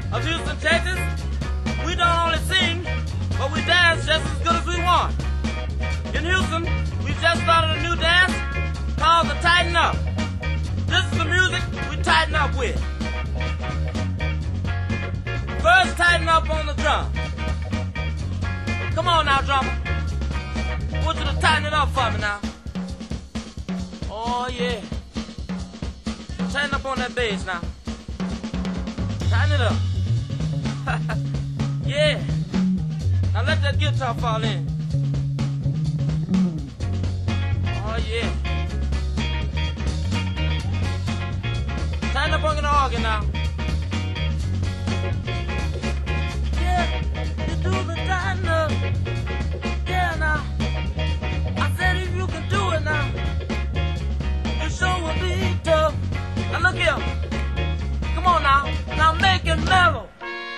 of Houston, Texas. We don't only sing, but we dance just as good as we want. In Houston, we just started a new dance called the Tighten Up. This is the music we tighten up with. First, tighten up on the drum. Come on now, drummer. I want you to tighten it up for me now. Oh, yeah. Tighten up on that bass now. Tighten it up. Yeah. Now let that guitar fall in. Oh, yeah. Tighten up on the organ now. Yeah, you do the tighten up. Yeah, now. I said if you can do it now, it sure will be tough. Now look here. Come on now. Now make it mellow.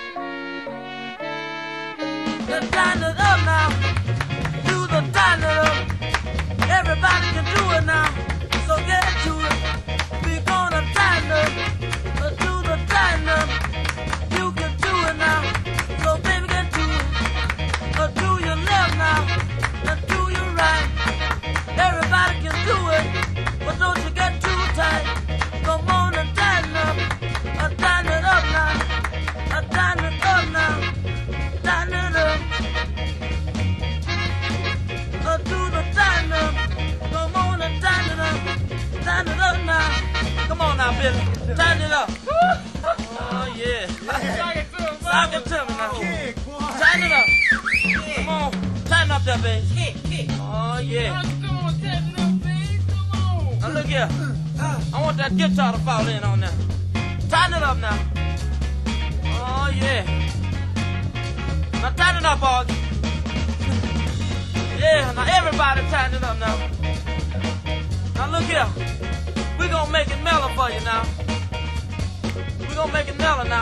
Then tighten it up now. Do the tighten it up. Everybody can do it now. So get to it. We're gonna tighten up. Do the tighten up. You can do it now. So baby get to it. Do your left now. Do your right. Everybody can do it. But don't you get too tight. Come on and tighten up. Tighten it up now. Tighten it up now. Tighten it up. Do the tighten up. Come on and tighten it up. Tighten it up now. Come on now, Billy. Tighten it up. Oh, yeah. Sock it to me now. Tighten it up. Come on. Tighten up that bass. Oh, yeah. Now look here. I want that guitar to fall in on there. Tighten it up now. Oh, yeah. Now tighten it up, Augie. Yeah, now everybody tighten it up now. Now look here. We're gonna make it mellow for you now. We're gonna make it mellow now.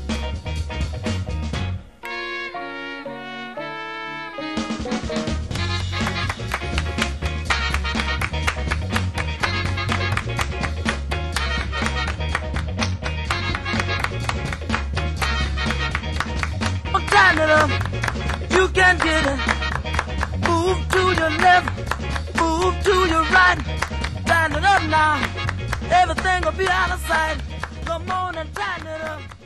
Tighten it up. You can get it. Move to your left, move to your right. Tighten it up now. Everything will be out of sight. Come on and tighten it up.